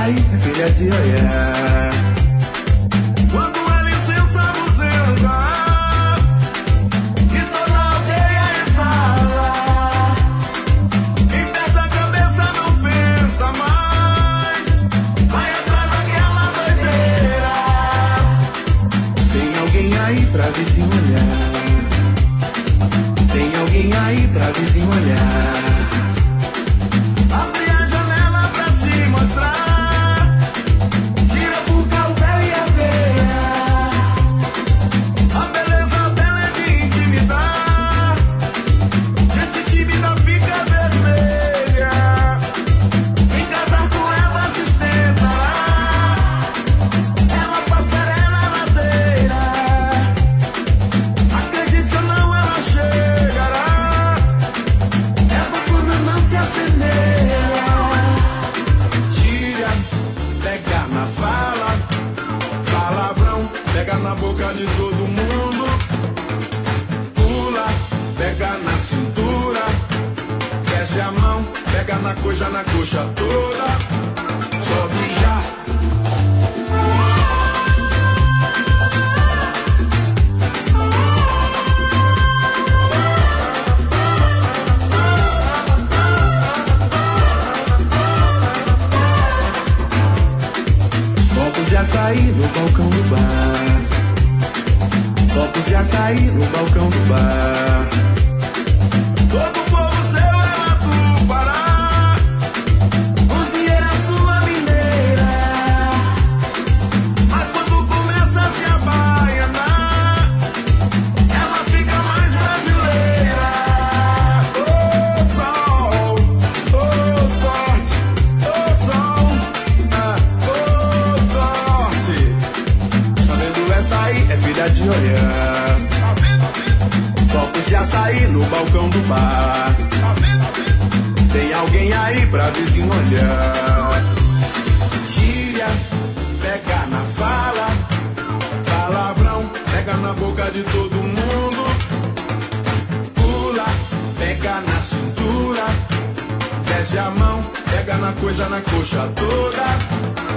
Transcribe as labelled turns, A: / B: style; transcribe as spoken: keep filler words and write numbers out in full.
A: açaí é filha de olhar.
B: Quando é licença, licença, e toda a aldeia exala. Quem perde a cabeça não pensa mais, vai atrás daquela doideira.
A: Tem alguém aí pra vizinho olhar. Tem alguém aí pra vizinho olhar.
B: Abre a janela pra se mostrar, tira a burca, o véu e a veia. A beleza dela é de intimidar, gente tímida fica vermelha. Quem casar com ela se sustentará, ela passarela na ladeira. Acredite ou não, ela chegará, ela quando não se acendeia. Tira, pega na fala, palavrão, pega na boca de todo mundo. Pula, pega na cintura, desce a mão, pega na coxa, na coxa toda. Sobe já.
A: Copos de açaí no balcão do bar. Copos de açaí no balcão do bar.
B: Todo povo seu é lá do Pará, cozinheira sua mineira. Mas quando começa a se abaianar, ela fica mais brasileira. Ô sol, ô sorte, ô sol, ah, ô sorte.
A: Tá vendo essa aí? É filha de olhar. Copos de açaí no balcão do bar. Tem alguém aí pra vizinho olhar.
B: Gíria, pega na fala, palavrão, pega na boca de todo mundo. Pula, pega na cintura, desce a mão, pega na coisa, na coxa toda.